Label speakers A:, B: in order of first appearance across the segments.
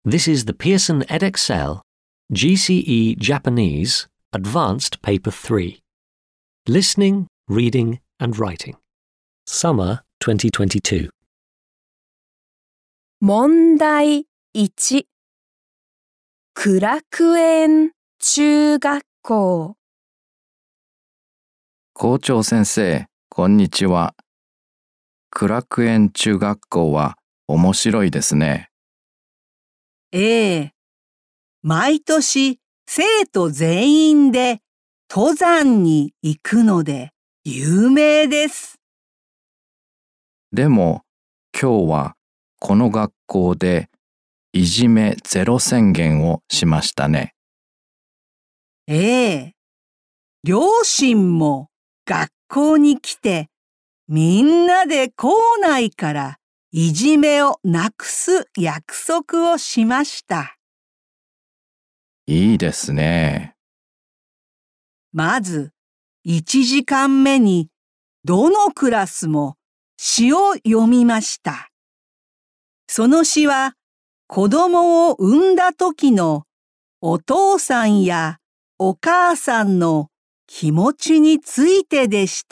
A: This is the Pearson edXL GCE Japanese Advanced Paper 3. Listening, Reading and Writing. Summer 2022.
B: 問題1、苦楽園中学校。
C: 校長先生、こんにちは。苦楽園中学校は面白いですね。
D: ええ。毎年生徒全員で登山に行くので有名です。
C: でも今日はこの学校でいじめゼロ宣言をしましたね。
D: ええ。両親も学校に来てみんなで校内からいじめをなくす約束をしました。
C: いいですね。
D: まず、1時間目にどのクラスも詩を読みました。その詩は子供を産んだ時のお父さんやお母さんの気持ちについてでした。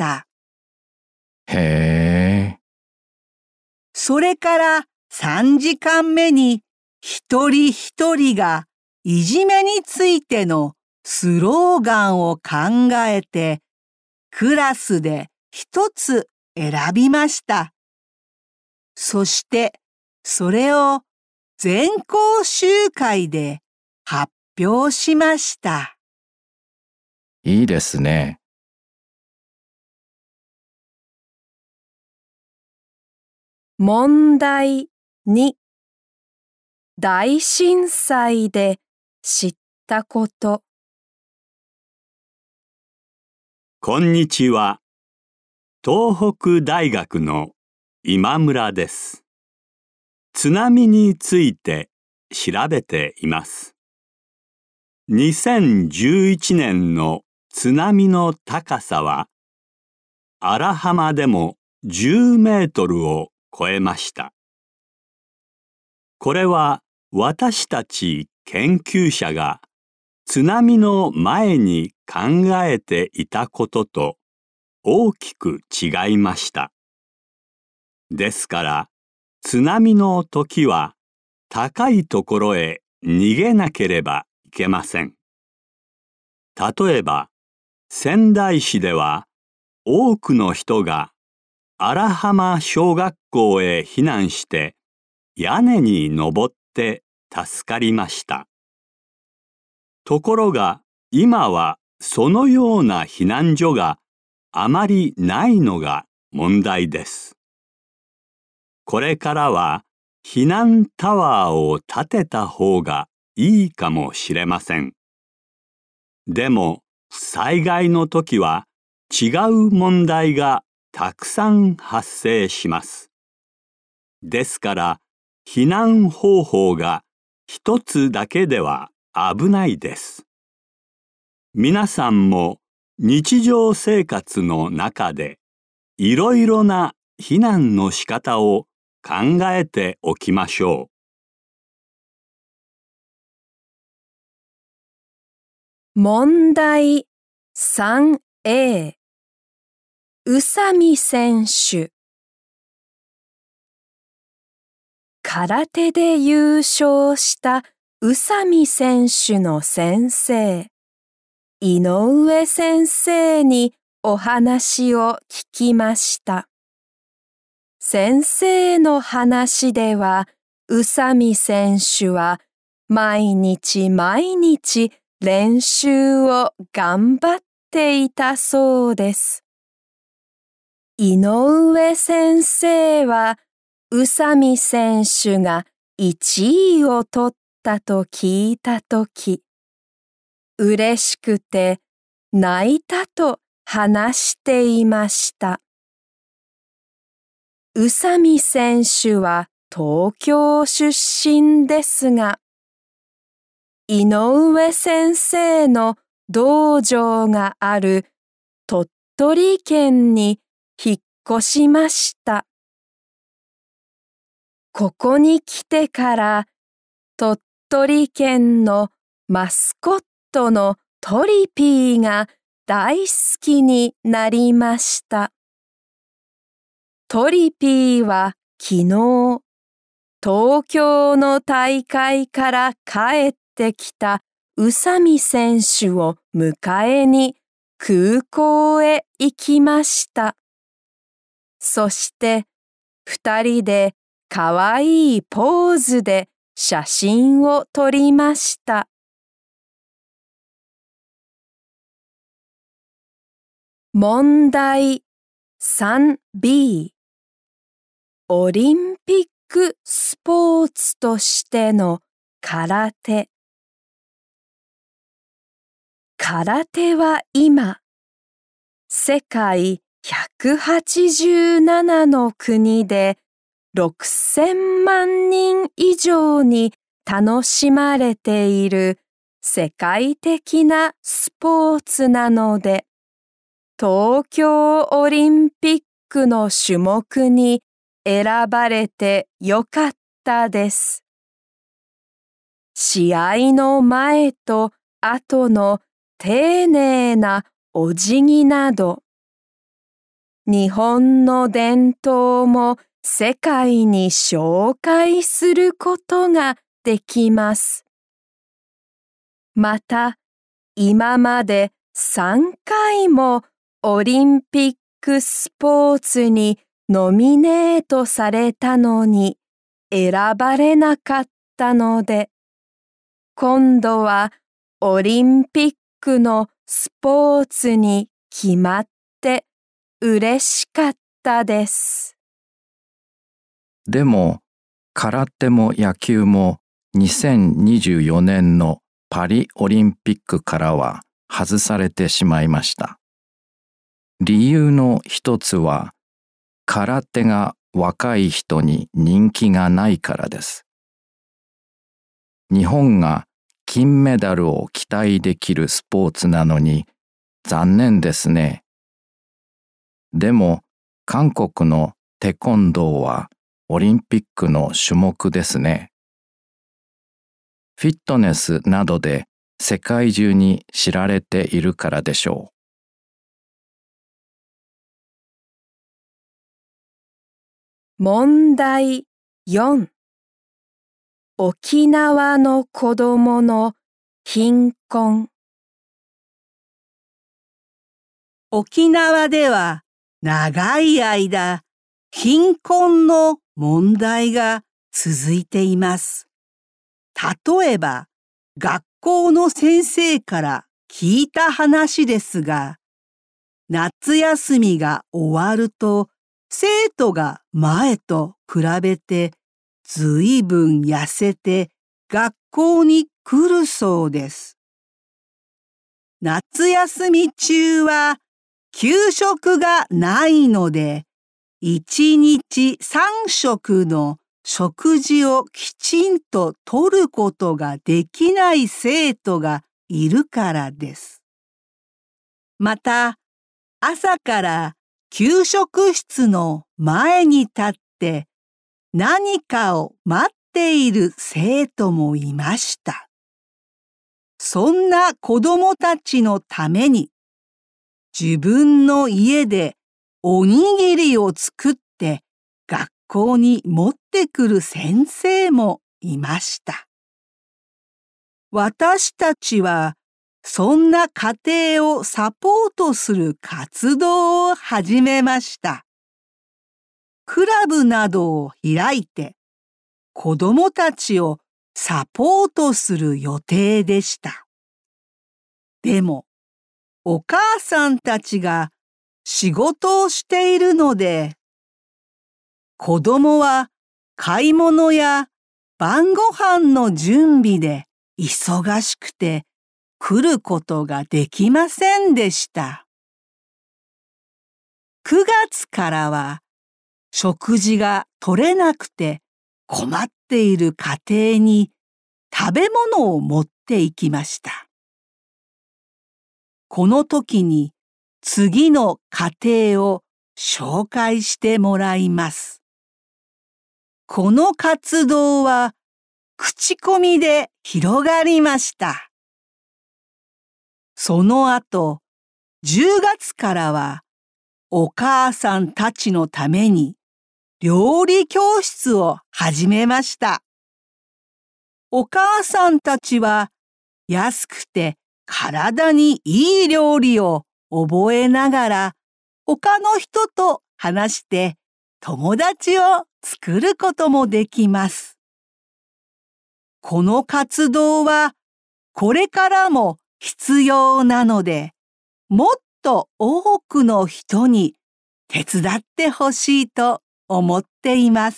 C: へえ。
D: それから3時間目に一人一人がいじめについてのスローガンを考えてクラスで一つ選びました。そしてそれを全校集会で発表しました。
C: いいですね。
B: 問題2、大震災で知ったこと。
E: こんにちは。東北大学の今村です。津波について調べています。2011年の津波の高さは、荒浜でも10メートルを超えました。これは私たち研究者が津波の前に考えていたことと大きく違いました。ですから津波の時は高いところへ逃げなければいけません。例えば仙台市では多くの人が荒浜小学校へ避難して屋根に登って助かりました。ところが今はそのような避難所があまりないのが問題です。これからは避難タワーを建てた方がいいかもしれません。でも災害の時は違う問題がたくさん発生します。ですから避難方法が一つだけでは危ないです。皆さんも日常生活の中でいろいろな避難の仕方を考えておきましょ
B: う。問題 3A、宇佐美選手。空手で優勝した宇佐美選手の先生、井上先生にお話を聞きました。先生の話では、宇佐美選手は毎日毎日練習を頑張っていたそうです。井上先生は宇佐美選手が1位を取ったと聞いたとき、嬉しくて泣いたと話していました。宇佐美選手は東京出身ですが、井上先生の道場がある鳥取県に引っ越しました。ここに来てから鳥取県のマスコットのトリピーが大好きになりました。トリピーは昨日、東京の大会から帰ってきた宇佐美選手を迎えに空港へ行きました。そして二人でかわいいポーズで写真を撮りました。問題 3B オリンピックスポーツとしての空手。空手は今、世界187の国で6000万人以上に楽しまれている世界的なスポーツなので、東京オリンピックの種目に選ばれてよかったです。試合の前と後の丁寧なお辞儀など、日本の伝統も世界に紹介することができます。また、今まで3回もオリンピックスポーツにノミネートされたのに選ばれなかったので、今度はオリンピックのスポーツに決まって嬉しかったです。
C: でも、空手も野球も2024年のパリオリンピックからは外されてしまいました。理由の一つは、空手が若い人に人気がないからです。日本が金メダルを期待できるスポーツなのに残念ですね。でも韓国のテコンドーはオリンピックの種目ですね。フィットネスなどで世界中に知られているからでしょう。
B: 問題4。沖縄の子どもの貧困。
D: 沖縄では長い間、貧困の問題が続いています。例えば、学校の先生から聞いた話ですが、夏休みが終わると、生徒が前と比べてずいぶん痩せて学校に来るそうです。夏休み中は給食がないので、1日3食の食事をきちんととることができない生徒がいるからです。また、朝から給食室の前に立って何かを待っている生徒もいました。そんな子供たちのために自分の家でおにぎりを作って学校に持ってくる先生もいました。私たちはそんな家庭をサポートする活動を始めました。クラブなどを開いて子どもたちをサポートする予定でした。でも、お母さんたちが仕事をしているので、子供は買い物や晩ご飯の準備で忙しくて来ることができませんでした。9月からは食事が取れなくて困っている家庭に食べ物を持って行きました。この時に次の家庭を紹介してもらいます。この活動は口コミで広がりました。その後、10月からはお母さんたちのために料理教室を始めました。お母さんたちは安くて体にいい料理を覚えながら他の人と話して友達を作ることもできます。この活動はこれからも必要なので、もっと多くの人に手伝ってほしいと思っています。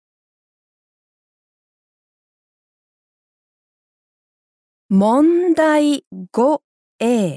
B: 問題 5A。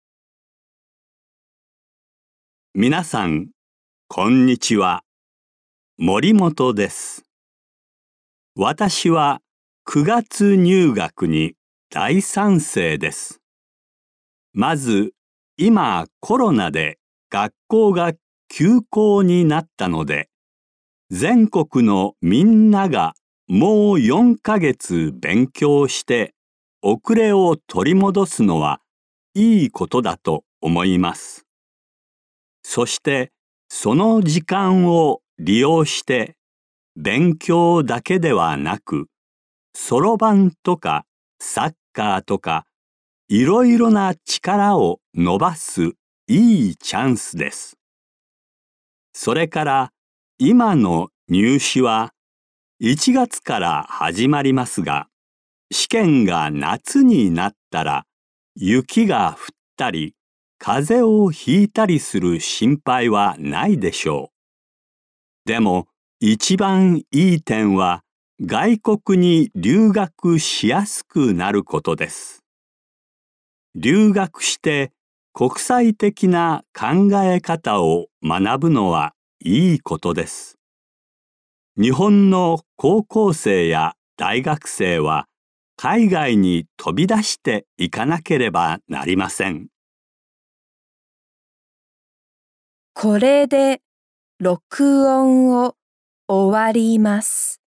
E: 皆さん、こんにちは。森本です。私は9月入学に大賛成です。まず、今コロナで学校が休校になったので、全国のみんながもう4ヶ月勉強して遅れを取り戻すのはいいことだと思います。そしてその時間を利用して勉強だけではなく、そろばんとかサッカーとかいろいろな力を伸ばすいいチャンスです。それから今の入試は1月から始まりますが、試験が夏になったら雪が降ったり風邪をひいたりする心配はないでしょう。でも一番いい点は外国に留学しやすくなることです。留学して国際的な考え方を学ぶのはいいことです。日本の高校生や大学生は海外に飛び出していかなければなりません。
B: これで録音を終わります。